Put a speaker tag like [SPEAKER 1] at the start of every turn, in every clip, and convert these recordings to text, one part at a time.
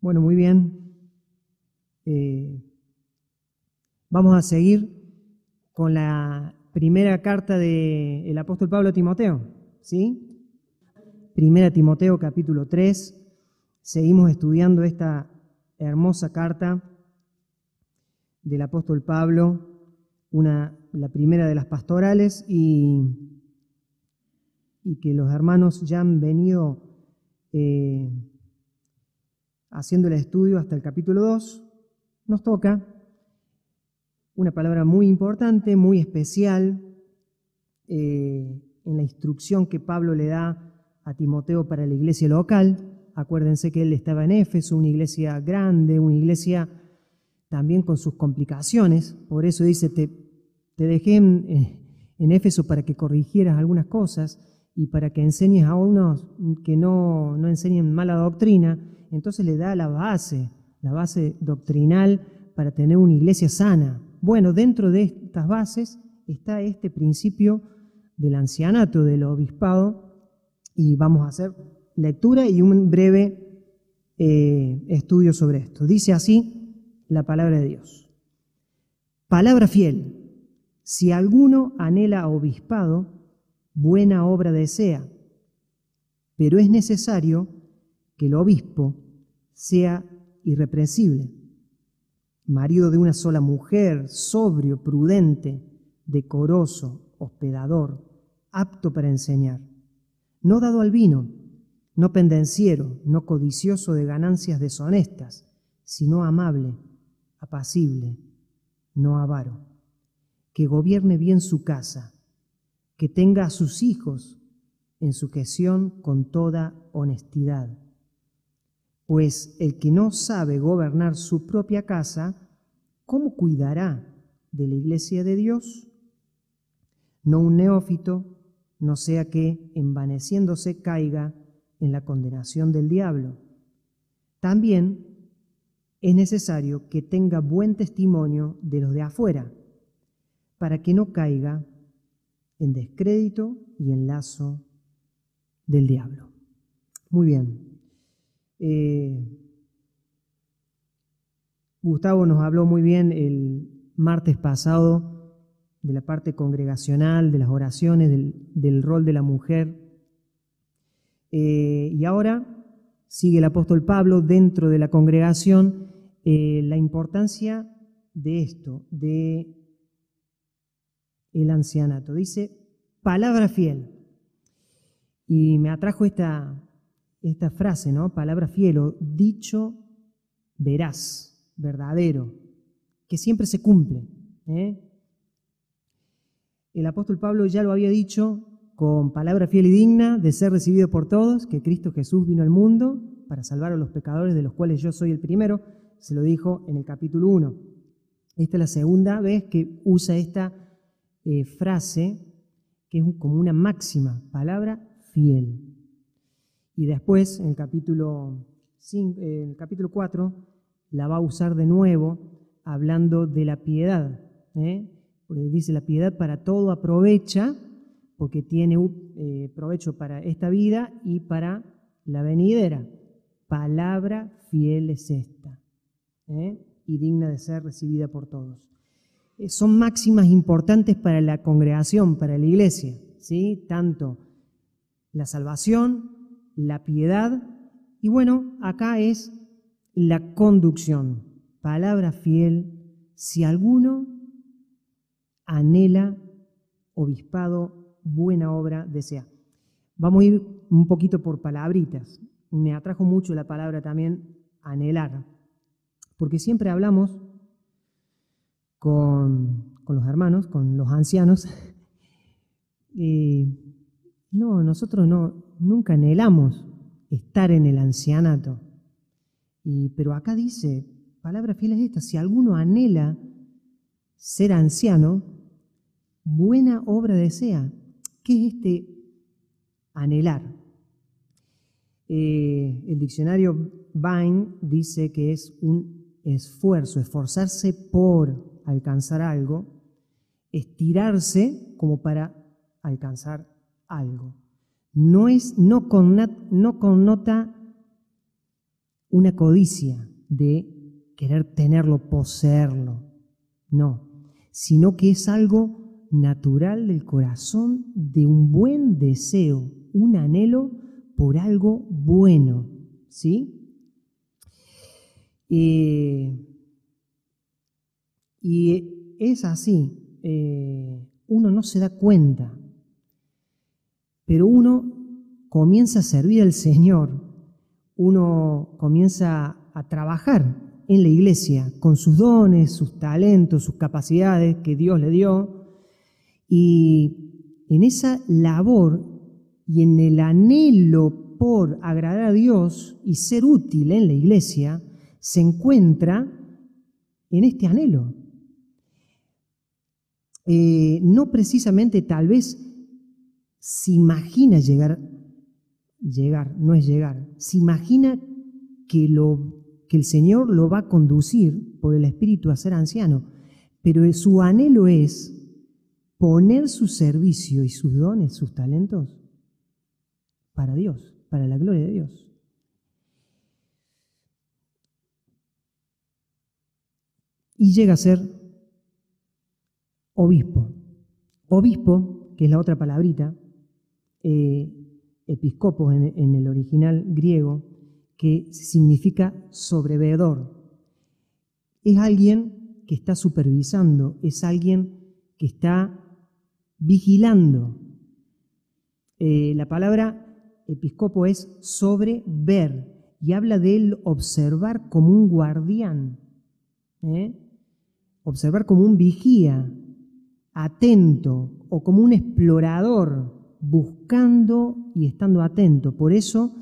[SPEAKER 1] Bueno, muy bien. Vamos a seguir con la primera carta del apóstol Pablo a Timoteo, ¿sí? Primera Timoteo, capítulo 3. Seguimos estudiando esta hermosa carta del apóstol Pablo, la primera de las pastorales, y que los hermanos ya han venido haciendo el estudio hasta el capítulo 2. Nos toca una palabra muy importante, muy especial, en la instrucción que Pablo le da a Timoteo para la iglesia local. Acuérdense que él estaba en Éfeso, una iglesia grande, una iglesia también con sus complicaciones. Por eso dice, te dejé en Éfeso para que corrigieras algunas cosas y para que enseñes a unos que no enseñen mala doctrina. Entonces le da la base doctrinal para tener una iglesia sana. Bueno, dentro de estas bases está este principio del ancianato, del obispado, y vamos a hacer lectura y un breve estudio sobre esto. Dice así la palabra de Dios. Palabra fiel: si alguno anhela obispado, buena obra desea, pero es necesario que el obispo sea irreprensible, marido de una sola mujer, sobrio, prudente, decoroso, hospedador, apto para enseñar, no dado al vino, no pendenciero, no codicioso de ganancias deshonestas, sino amable, apacible, no avaro, que gobierne bien su casa, que tenga a sus hijos en sujeción con toda honestidad. Pues el que no sabe gobernar su propia casa, ¿cómo cuidará de la iglesia de Dios? No un neófito, no sea que, envaneciéndose, caiga en la condenación del diablo. También es necesario que tenga buen testimonio de los de afuera, para que no caiga en descrédito y en lazo del diablo. Muy bien. Gustavo nos habló muy bien el martes pasado de la parte congregacional, de las oraciones, del rol de la mujer. Y ahora sigue el apóstol Pablo dentro de la congregación la importancia de esto, de el ancianato. Dice, palabra fiel. Y me atrajo esta frase, ¿no? Palabra fiel o dicho veraz, verdadero, que siempre se cumple. El apóstol Pablo ya lo había dicho con palabra fiel y digna de ser recibido por todos, que Cristo Jesús vino al mundo para salvar a los pecadores, de los cuales yo soy el primero. Se lo dijo en el capítulo 1. Esta es la segunda vez que usa esta frase, que es como una máxima, palabra fiel. Y después, en el capítulo 4, la va a usar de nuevo, hablando de la piedad. Porque dice, la piedad para todo aprovecha, porque tiene provecho para esta vida y para la venidera. Palabra fiel es esta, y digna de ser recibida por todos. Son máximas importantes para la congregación, para la iglesia, ¿sí? Tanto la salvación, la piedad, y bueno, acá es la conducción. Palabra fiel: si alguno anhela obispado, buena obra desea. Vamos a ir un poquito por palabritas. Me atrajo mucho la palabra también anhelar, porque siempre hablamos con los hermanos, con los ancianos. Nosotros nunca anhelamos estar en el ancianato. Pero acá dice, palabra fiel es esta: si alguno anhela ser anciano, buena obra desea. ¿Qué es este anhelar? El diccionario Vine dice que es un esfuerzo, esforzarse por alcanzar algo, estirarse como para alcanzar algo. No connota una codicia de querer tenerlo, poseerlo, no, sino que es algo natural del corazón, de un buen deseo, un anhelo por algo bueno, ¿sí? Y es así, uno no se da cuenta, pero uno comienza a servir al Señor, uno comienza a trabajar en la iglesia con sus dones, sus talentos, sus capacidades que Dios le dio, y en esa labor y en el anhelo por agradar a Dios y ser útil en la iglesia, se encuentra en este anhelo. No precisamente tal vez se imagina llegar, no es llegar, se imagina que el Señor lo va a conducir por el Espíritu a ser anciano, pero su anhelo es poner su servicio y sus dones, sus talentos, para Dios, para la gloria de Dios. Y llega a ser obispo. Obispo, que es la otra palabrita, episcopos en el original griego, que significa sobreveedor. Es alguien que está supervisando, es alguien que está vigilando. La palabra episcopo es sobrever y habla de él observar como un guardián, observar como un vigía, atento, o como un explorador, buscando y estando atento. Por eso,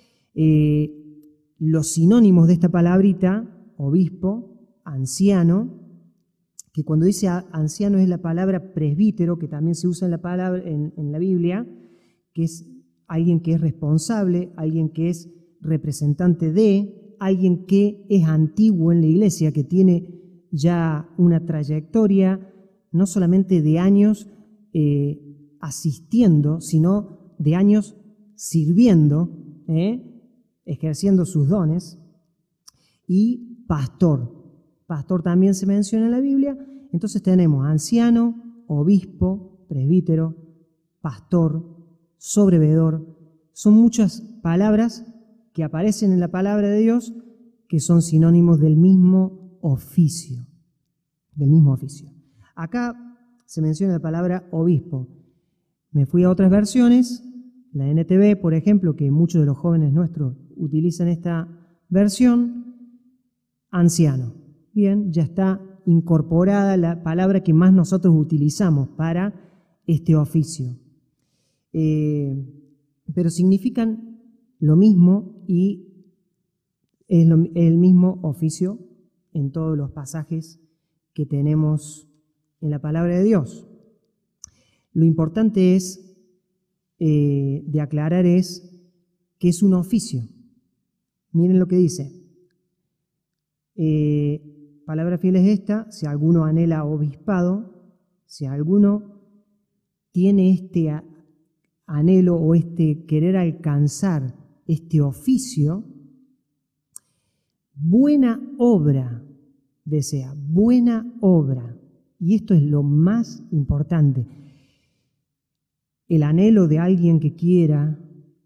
[SPEAKER 1] los sinónimos de esta palabrita, obispo, anciano, que cuando dice anciano es la palabra presbítero, que también se usa en la Biblia, que es alguien que es responsable, alguien que es representante de, alguien que es antiguo en la iglesia, que tiene ya una trayectoria, no solamente de años asistiendo, sino de años sirviendo, ejerciendo sus dones, y pastor. Pastor también se menciona en la Biblia. Entonces tenemos anciano, obispo, presbítero, pastor, sobreveedor. Son muchas palabras que aparecen en la palabra de Dios que son sinónimos del mismo oficio. Del mismo oficio. Acá se menciona la palabra obispo. Me fui a otras versiones, la NTV, por ejemplo, que muchos de los jóvenes nuestros utilizan esta versión, anciano. Bien, ya está incorporada la palabra que más nosotros utilizamos para este oficio. Pero significan lo mismo y es el mismo oficio en todos los pasajes que tenemos en la palabra de Dios. Lo importante es de aclarar es que es un oficio. Miren lo que dice. Palabra fiel es esta: si alguno anhela obispado, si alguno tiene este anhelo o este querer alcanzar este oficio, buena obra desea, buena obra. Y esto es lo más importante. El anhelo de alguien que quiera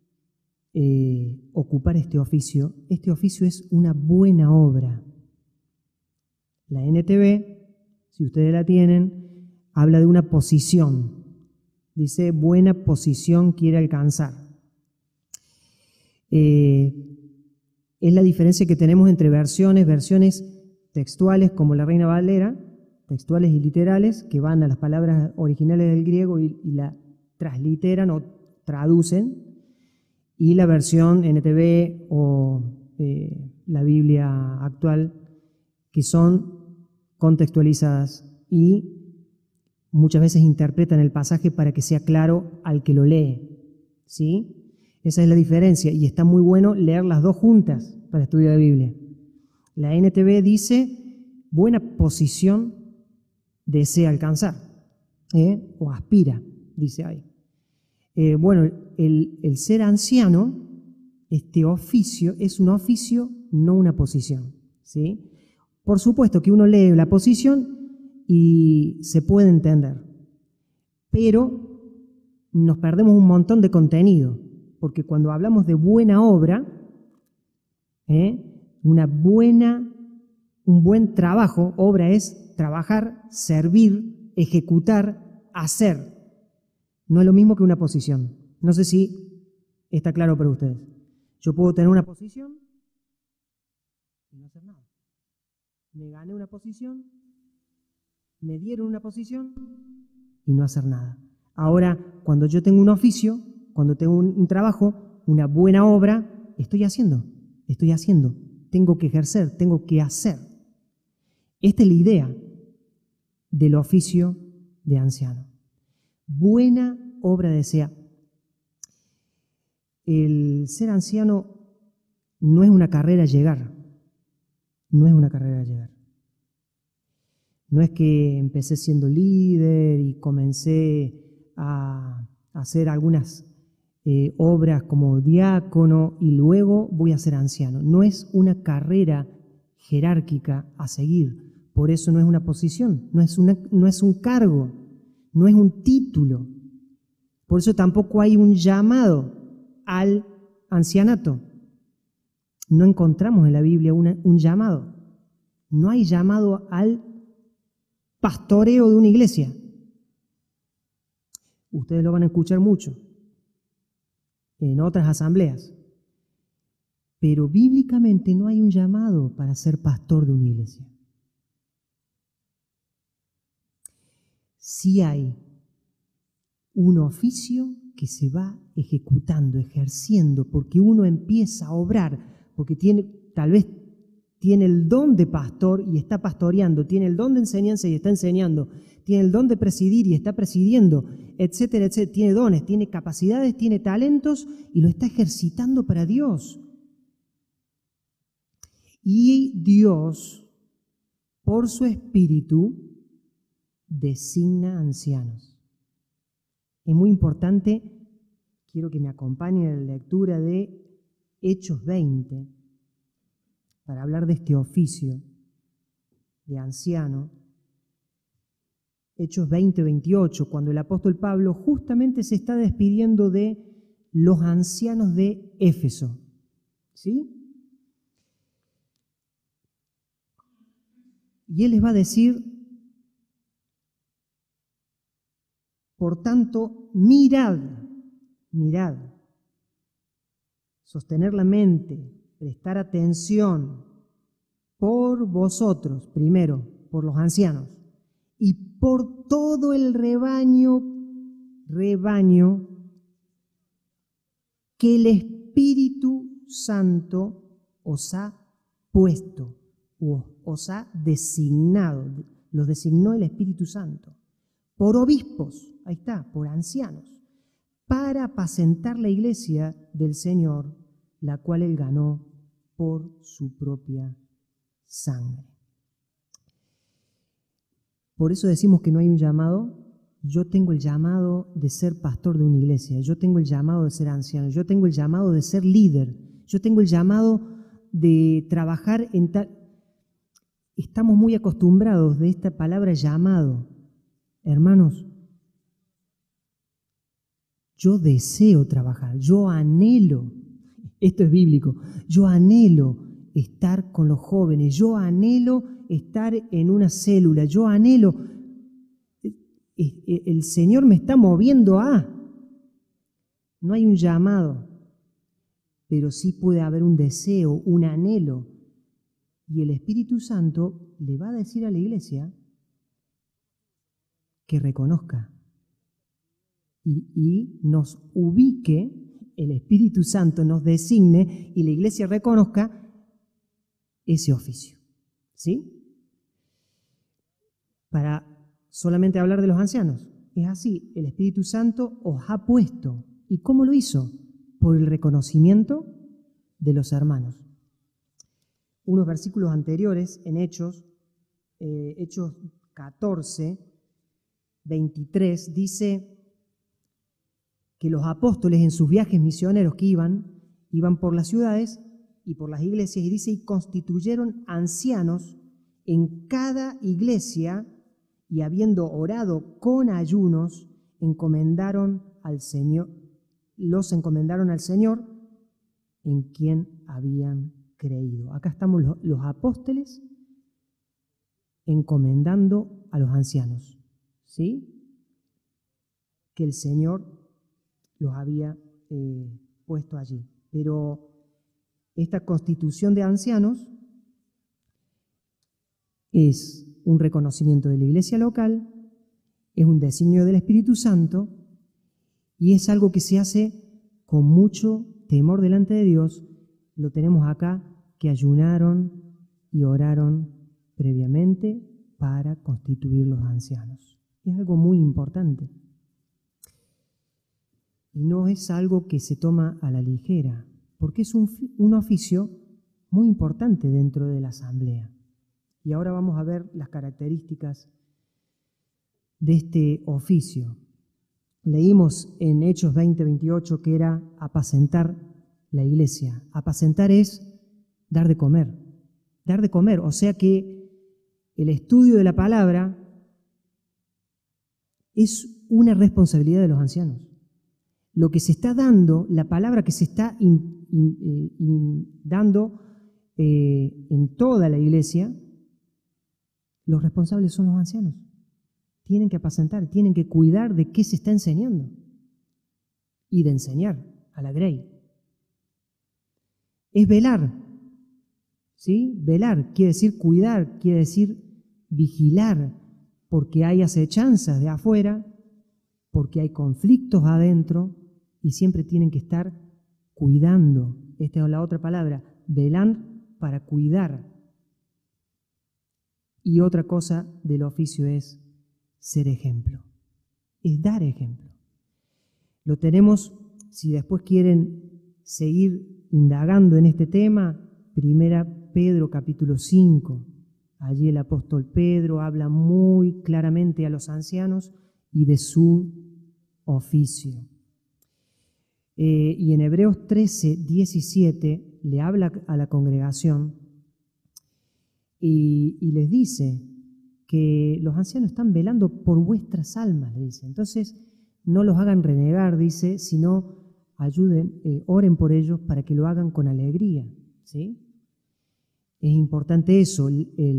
[SPEAKER 1] ocupar este oficio es una buena obra. La NTV, si ustedes la tienen, habla de una posición. Dice, buena posición quiere alcanzar. Es la diferencia que tenemos entre versiones textuales como la Reina Valera, textuales y literales, que van a las palabras originales del griego y la transliteran o traducen, y la versión NTV o la Biblia actual, que son contextualizadas y muchas veces interpretan el pasaje para que sea claro al que lo lee, ¿sí? Esa es la diferencia, y está muy bueno leer las dos juntas para estudiar la Biblia. La NTV dice, buena posición desea alcanzar, o aspira, dice ahí. Bueno, el ser anciano este oficio es un oficio, no una posición, ¿sí? Por supuesto que uno lee la posición y se puede entender, pero nos perdemos un montón de contenido, porque cuando hablamos de buena obra, un buen trabajo, obra es trabajar, servir, ejecutar, hacer. No es lo mismo que una posición. No sé si está claro para ustedes. Yo puedo tener una posición y no hacer nada. Me gané una posición, me dieron una posición y no hacer nada. Ahora, cuando yo tengo un oficio, cuando tengo un trabajo, una buena obra, estoy haciendo. Tengo que ejercer, tengo que hacer. Esta es la idea del oficio de anciano. Buena obra desea. El ser anciano no es una carrera a llegar. No es una carrera a llegar. No es que empecé siendo líder y comencé a hacer algunas obras como diácono y luego voy a ser anciano. No es una carrera jerárquica a seguir. Por eso no es una posición, no es un cargo, no es un título. Por eso tampoco hay un llamado al ancianato. No encontramos en la Biblia un llamado. No hay llamado al pastoreo de una iglesia. Ustedes lo van a escuchar mucho en otras asambleas. Pero bíblicamente no hay un llamado para ser pastor de una iglesia. Sí hay un oficio que se va ejecutando, ejerciendo, porque uno empieza a obrar, porque tal vez tiene el don de pastor y está pastoreando, tiene el don de enseñanza y está enseñando, tiene el don de presidir y está presidiendo, etcétera, etcétera. Tiene dones, tiene capacidades, tiene talentos y lo está ejercitando para Dios. Y Dios, por su Espíritu, designa ancianos. Es muy importante, quiero que me acompañen en la lectura de Hechos 20, para hablar de este oficio de anciano. Hechos 20, 28, cuando el apóstol Pablo justamente se está despidiendo de los ancianos de Éfeso. ¿Sí? Y él les va a decir: por tanto, mirad, sostener la mente, prestar atención por vosotros, primero, por los ancianos, y por todo el rebaño que el Espíritu Santo os ha puesto, os ha designado, los designó el Espíritu Santo, por obispos, ahí está, por ancianos, para apacentar la iglesia del Señor, la cual Él ganó por su propia sangre. Por eso decimos que no hay un llamado. Yo tengo el llamado de ser pastor de una iglesia, yo tengo el llamado de ser anciano, yo tengo el llamado de ser líder, yo tengo el llamado de trabajar en tal... Estamos muy acostumbrados de esta palabra llamado. Hermanos, yo deseo trabajar, yo anhelo, esto es bíblico, yo anhelo estar con los jóvenes, yo anhelo estar en una célula, yo anhelo, el Señor me está moviendo a... No hay un llamado, pero sí puede haber un deseo, un anhelo. Y el Espíritu Santo le va a decir a la iglesia que reconozca y nos ubique, el Espíritu Santo nos designe y la iglesia reconozca ese oficio. ¿Sí? Para solamente hablar de los ancianos, es así, el Espíritu Santo os ha puesto. ¿Y cómo lo hizo? Por el reconocimiento de los hermanos. Unos versículos anteriores en Hechos 14, 23, dice que los apóstoles en sus viajes misioneros que iban, iban por las ciudades y por las iglesias, y dice, y constituyeron ancianos en cada iglesia, y habiendo orado con ayunos, los encomendaron al Señor, en quien habían creído. Acá estamos los apóstoles encomendando a los ancianos, ¿sí? Que el Señor los había puesto allí. Pero esta constitución de ancianos es un reconocimiento de la iglesia local, es un designio del Espíritu Santo y es algo que se hace con mucho temor delante de Dios. Lo tenemos acá, que ayunaron y oraron previamente para constituir los ancianos. Es algo muy importante. Y no es algo que se toma a la ligera, porque es un oficio muy importante dentro de la asamblea. Y ahora vamos a ver las características de este oficio. Leímos en Hechos 20-28 que era apacentar la iglesia. Apacentar es dar de comer. Dar de comer, o sea que el estudio de la palabra es una responsabilidad de los ancianos. Lo que se está dando, la palabra que se está dando en toda la iglesia, los responsables son los ancianos. Tienen que apacentar, tienen que cuidar de qué se está enseñando y de enseñar a la grey. Es velar, ¿sí? Velar quiere decir cuidar, quiere decir vigilar, porque hay acechanzas de afuera, porque hay conflictos adentro y siempre tienen que estar cuidando. Esta es la otra palabra, velar para cuidar. Y otra cosa del oficio es ser ejemplo, es dar ejemplo. Lo tenemos, si después quieren seguir indagando en este tema, 1 Pedro capítulo 5, allí el apóstol Pedro habla muy claramente a los ancianos y de su oficio. Y en Hebreos 13:17 le habla a la congregación y les dice que los ancianos están velando por vuestras almas, le dice. Entonces, no los hagan renegar, dice, sino ayuden, oren por ellos para que lo hagan con alegría, ¿sí? Es importante eso,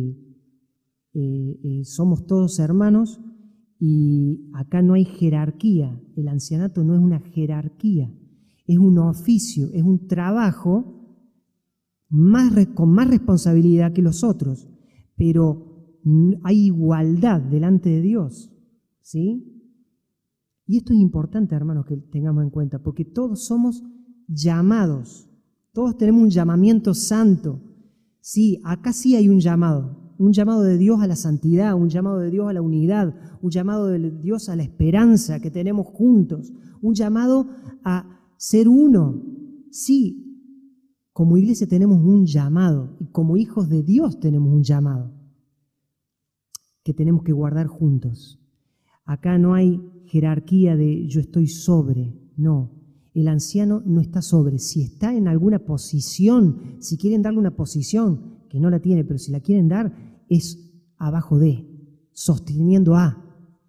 [SPEAKER 1] somos todos hermanos y acá no hay jerarquía, el ancianato no es una jerarquía, es un oficio, es un trabajo con más responsabilidad que los otros, pero hay igualdad delante de Dios, ¿sí? Y esto es importante, hermanos, que tengamos en cuenta, porque todos somos llamados, todos tenemos un llamamiento santo. Sí, acá sí hay un llamado de Dios a la santidad, un llamado de Dios a la unidad, un llamado de Dios a la esperanza que tenemos juntos, un llamado a ser uno. Sí, como iglesia tenemos un llamado y como hijos de Dios tenemos un llamado que tenemos que guardar juntos. Acá no hay jerarquía de yo estoy sobre, no. El anciano no está sobre. Si está en alguna posición, si quieren darle una posición, que no la tiene, pero si la quieren dar, es abajo de, sosteniendo a.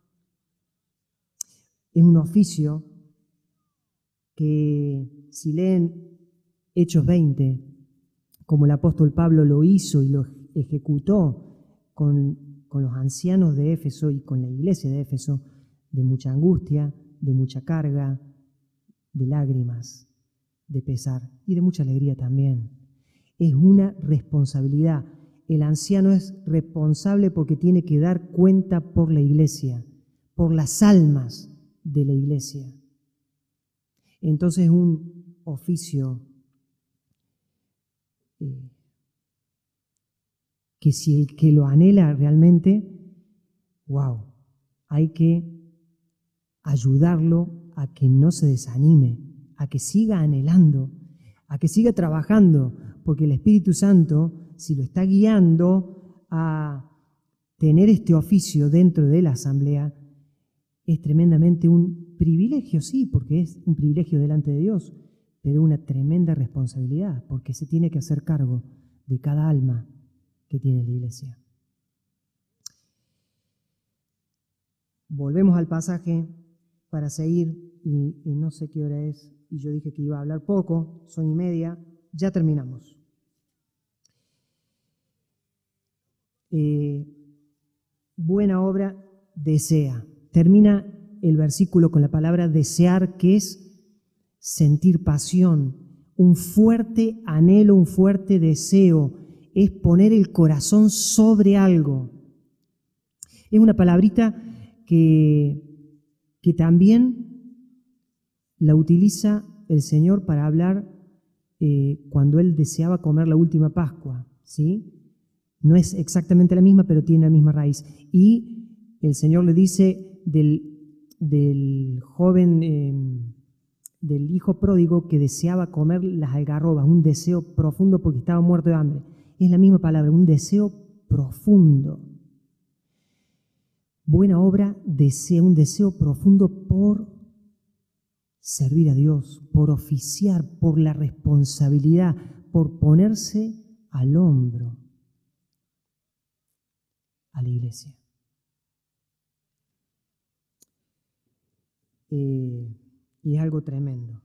[SPEAKER 1] Es un oficio que si leen Hechos 20, como el apóstol Pablo lo hizo y lo ejecutó con los ancianos de Éfeso y con la iglesia de Éfeso, de mucha angustia, de mucha carga, de lágrimas, de pesar y de mucha alegría también. Es una responsabilidad. El anciano es responsable porque tiene que dar cuenta por la iglesia, por las almas de la iglesia. Entonces es un oficio que si el que lo anhela realmente, wow, hay que ayudarlo a que no se desanime, a que siga anhelando, a que siga trabajando, porque el Espíritu Santo, si lo está guiando a tener este oficio dentro de la asamblea, es tremendamente un privilegio, sí, porque es un privilegio delante de Dios, pero una tremenda responsabilidad, porque se tiene que hacer cargo de cada alma que tiene la iglesia. Volvemos al pasaje para seguir, y no sé qué hora es, y yo dije que iba a hablar poco, son 1:30, ya terminamos. Buena obra desea. Termina el versículo con la palabra desear, que es sentir pasión, un fuerte anhelo, un fuerte deseo, es poner el corazón sobre algo. Es una palabrita que también la utiliza el Señor para hablar cuando Él deseaba comer la última Pascua, ¿sí? No es exactamente la misma, pero tiene la misma raíz. Y el Señor le dice del joven, del hijo pródigo que deseaba comer las algarrobas, un deseo profundo porque estaba muerto de hambre. Es la misma palabra, un deseo profundo. Buena obra desea, un deseo profundo por servir a Dios, por oficiar, por la responsabilidad, por ponerse al hombro a la iglesia. Y es algo tremendo.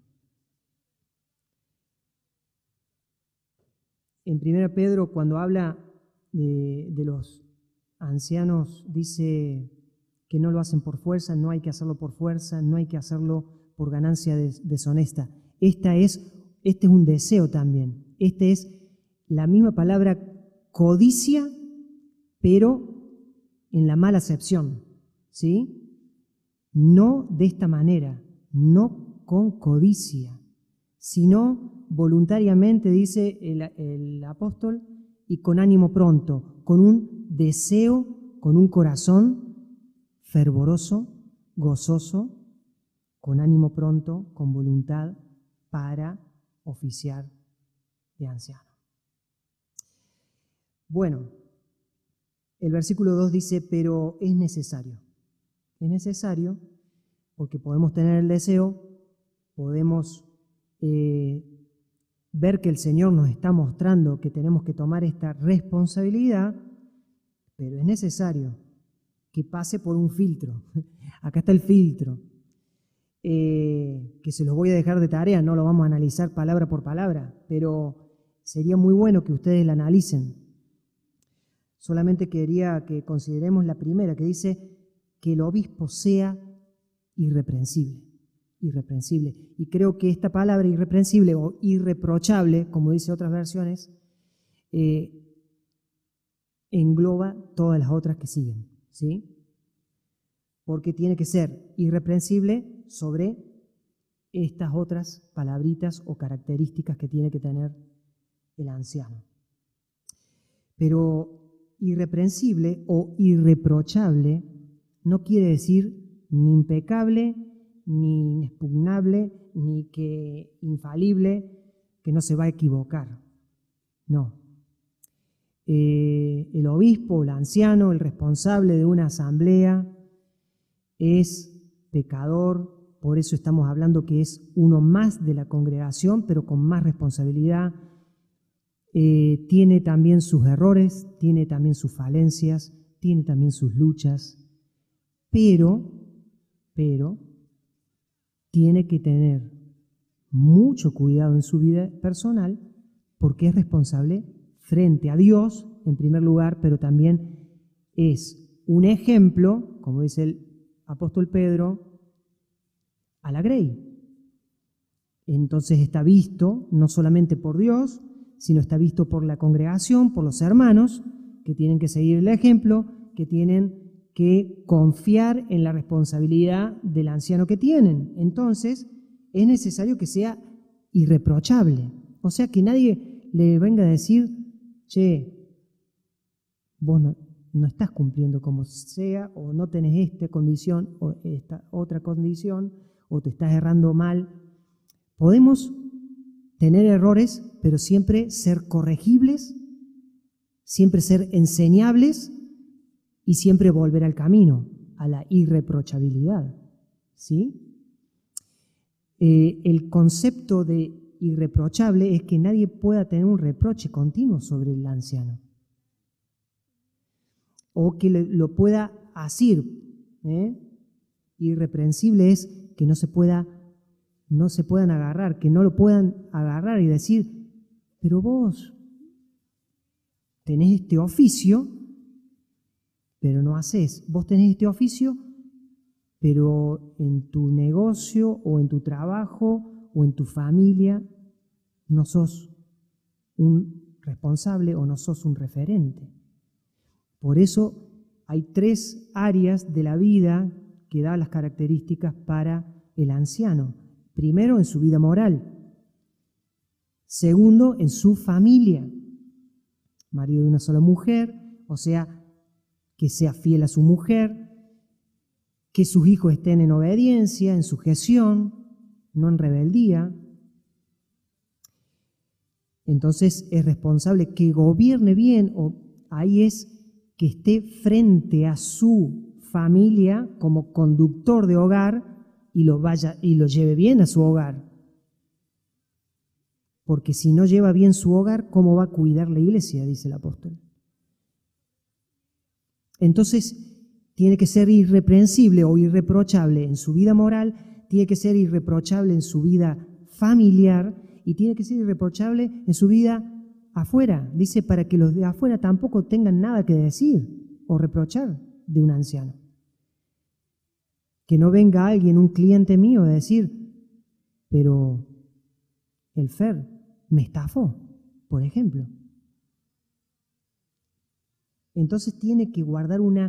[SPEAKER 1] En 1 Pedro, cuando habla de los ancianos, dice que no lo hacen por fuerza, no hay que hacerlo por fuerza, no hay que hacerlo por ganancia deshonesta. Este es un deseo también. Este es la misma palabra codicia, pero en la mala acepción, ¿sí? No de esta manera, no con codicia, sino voluntariamente, dice el apóstol, y con ánimo pronto, con un deseo, con un corazón fervoroso, gozoso, con ánimo pronto, con voluntad para oficiar de anciano. Bueno, el versículo 2 dice, pero es necesario. Es necesario porque podemos tener el deseo, podemos ver que el Señor nos está mostrando que tenemos que tomar esta responsabilidad, pero es necesario que pase por un filtro. Acá está el filtro, que se los voy a dejar de tarea, no lo vamos a analizar palabra por palabra, pero sería muy bueno que ustedes la analicen. Solamente quería que consideremos la primera, que dice que el obispo sea irreprensible. Irreprensible. Y creo que esta palabra irreprensible o irreprochable, como dice otras versiones, engloba todas las otras que siguen, ¿sí? Porque tiene que ser irreprensible sobre estas otras palabritas o características que tiene que tener el anciano. Pero irreprensible o irreprochable no quiere decir ni impecable, ni inexpugnable, ni que infalible, que no se va a equivocar. No. El obispo, el anciano, el responsable de una asamblea es pecador, por eso estamos hablando que es uno más de la congregación, pero con más responsabilidad. Tiene también sus errores, tiene también sus falencias, tiene también sus luchas, pero tiene que tener mucho cuidado en su vida personal porque es responsable frente a Dios en primer lugar, pero también es un ejemplo, como dice el apóstol Pedro, a la grey. Entonces está visto no solamente por Dios, sino está visto por la congregación, por los hermanos, que tienen que seguir el ejemplo, que tienen que confiar en la responsabilidad del anciano que tienen. Entonces, es necesario que sea irreprochable. O sea, que nadie le venga a decir, che, vos no estás cumpliendo como sea, o no tenés esta condición, o esta otra condición, o te estás errando mal. Podemos tener errores, pero siempre ser corregibles, siempre ser enseñables y siempre volver al camino, a la irreprochabilidad, ¿sí? El concepto de irreprochable es que nadie pueda tener un reproche continuo sobre el anciano. O que lo pueda asir. Irreprensible es que no se puedan agarrar, que no lo puedan agarrar y decir, pero vos tenés este oficio, pero no hacés. Vos tenés este oficio, pero en tu negocio o en tu trabajo o en tu familia no sos un responsable o no sos un referente. Por eso hay 3 áreas de la vida que da las características para el anciano. Primero, en su vida moral. Segundo, en su familia. Marido de una sola mujer, o sea, que sea fiel a su mujer, que sus hijos estén en obediencia, en sujeción, no en rebeldía. Entonces es responsable que gobierne bien, o ahí es que esté frente a su familia como conductor de hogar y lo lleve bien a su hogar. Porque si no lleva bien su hogar, ¿cómo va a cuidar la iglesia?, dice el apóstol. Entonces, tiene que ser irreprensible o irreprochable en su vida moral, tiene que ser irreprochable en su vida familiar y tiene que ser irreprochable en su vida afuera. Dice, para que los de afuera tampoco tengan nada que decir o reprochar de un anciano. Que no venga alguien, un cliente mío, a decir, pero el Fer me estafó, por ejemplo. Entonces tiene que guardar una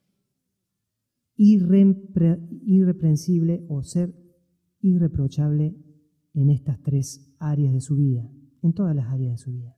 [SPEAKER 1] irreprensible o ser irreprochable en estas 3 áreas de su vida, en todas las áreas de su vida.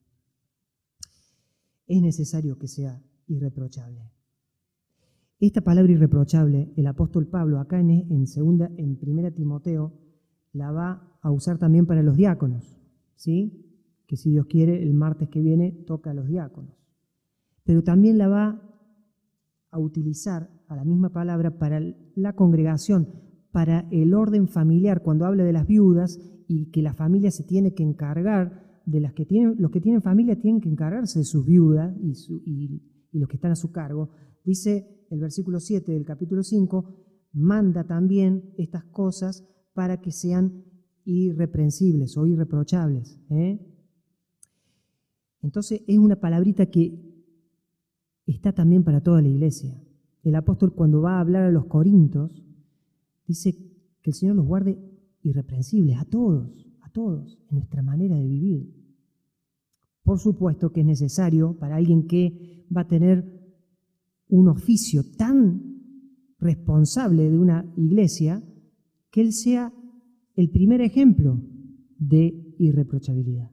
[SPEAKER 1] Es necesario que sea irreprochable. Esta palabra irreprochable, el apóstol Pablo acá en 1 Timoteo la va a usar también para los diáconos, ¿sí? Que si Dios quiere, el martes que viene toca a los diáconos. Pero también la va a utilizar a la misma palabra para la congregación, para el orden familiar, cuando habla de las viudas y que la familia se tiene que encargar de los que tienen familia tienen que encargarse de sus viudas y los que están a su cargo. Dice el versículo 7 del capítulo 5, manda también estas cosas para que sean irreprensibles o irreprochables. Entonces es una palabrita que está también para toda la iglesia. El apóstol, cuando va a hablar a los corintios, dice que el Señor los guarde irreprensibles a todos, en nuestra manera de vivir. Por supuesto que es necesario para alguien que va a tener un oficio tan responsable de una iglesia, que él sea el primer ejemplo de irreprochabilidad.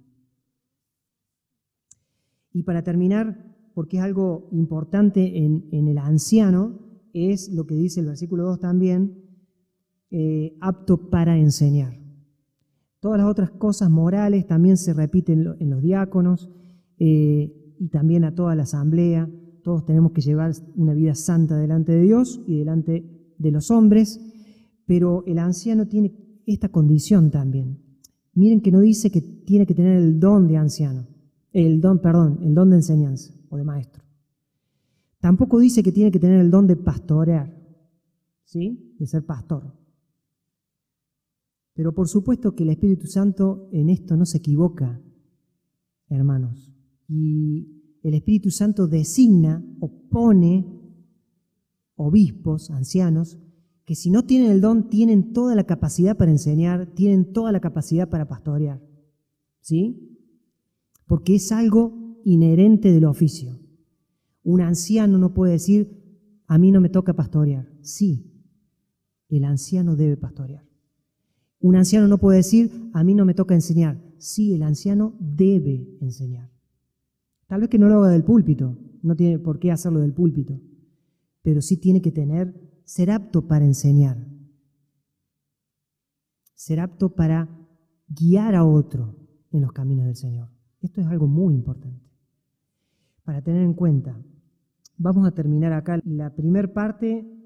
[SPEAKER 1] Y para terminar, porque es algo importante en el anciano, es lo que dice el versículo 2 también, apto para enseñar. Todas las otras cosas morales también se repiten en los diáconos y también a toda la asamblea. Todos tenemos que llevar una vida santa delante de Dios y delante de los hombres, pero el anciano tiene esta condición también. Miren que no dice que tiene que tener el don de anciano, el don de enseñanza o de maestro. Tampoco dice que tiene que tener el don de pastorear, ¿sí? De ser pastor. Pero por supuesto que el Espíritu Santo en esto no se equivoca, hermanos. Y el Espíritu Santo designa o pone obispos, ancianos, que si no tienen el don, tienen toda la capacidad para enseñar, tienen toda la capacidad para pastorear, ¿sí? Porque es algo inherente del oficio. Un anciano no puede decir, a mí no me toca pastorear. Sí, el anciano debe pastorear. Un anciano no puede decir, a mí no me toca enseñar. Sí, el anciano debe enseñar. Tal vez que no lo haga del púlpito, no tiene por qué hacerlo del púlpito, pero sí tiene que ser apto para enseñar, ser apto para guiar a otro en los caminos del Señor. Esto es algo muy importante para tener en cuenta. Vamos a terminar acá la primera parte